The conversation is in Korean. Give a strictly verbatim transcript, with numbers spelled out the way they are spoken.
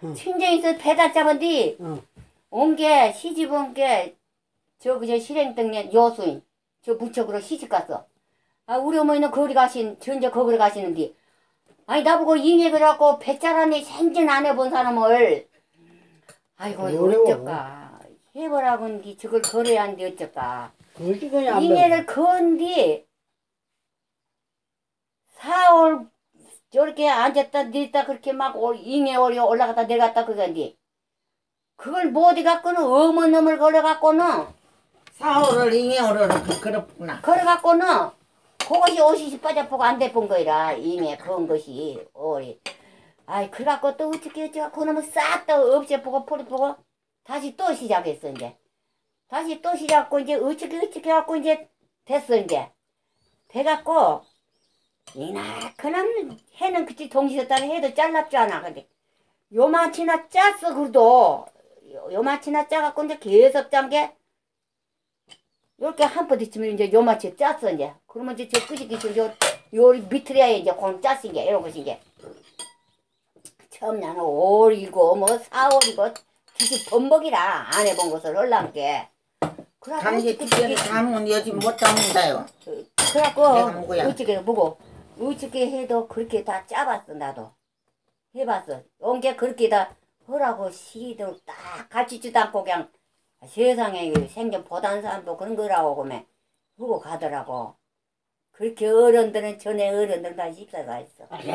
응. 친정에서 배달 잡은디 응. 온 게 시집 온 게 저 그저 실행등년 여수인 저 무척으로 시집 갔어. 아 우리 어머니는 거기 가신 전저 거기 가시는데 아니 나보고 잉액을 갖고 배짜라니 생전 안 해본 사람을 아이고 이거 어려워. 어쩔까 해보라고는 저걸 걸어야 하는데 어쩔까 그렇지 그냥 안 잉액을 건디 사월 저렇게 앉았다 냈다 그렇게 막 잉에 올려 올라갔다 내려갔다 그건디 그걸 뭐 어디 갖고는 어머 놈을 걸어갖고는 사월을 잉여를 그렇구나. 걸어갖고는 그것이 옷이 빠져보고 안 대본 거이라 잉에 그런 것이 오리 아이 그래갖고 또 어떻게 어쩌고 그놈을 싹 또 없애보고 버리보고 다시 또 시작했어 이제 다시 또 시작하고 이제 어떻게 어떻게 해갖고 이제 됐어 이제 돼갖고 이나 그놈 해는 그치 동시에 해도 잘랐지 않아 근데 요만치나 짰어 그래도 요- 요만치나 짜갖고 이제 계속 짠게 요렇게 한 번 뒤치면 이제 요만치 짰어 이제 그러면 이제 저 끝이 끝이 요, 요 밑으로야 이제 공 짰어 이게 이런 것이 이제 처음 나는 오월이고 뭐 사월이고 주식 범벅이라 안 해본 것을 얼란 게 감기 특별히 담은 요즘 못 담는다요. 내가 그래갖고 누구야? 어떻게 보고 어떻게 해도 그렇게 다 짜봤어 나도 해봤어 온 게 그렇게 다 허라고 시도 딱 가르치지도 않고 그냥 세상에 생전 보단 사람도 그런 거라고 그러면 하고 가더라고 그렇게 어른들은 전에 어른들 다 집사가 있어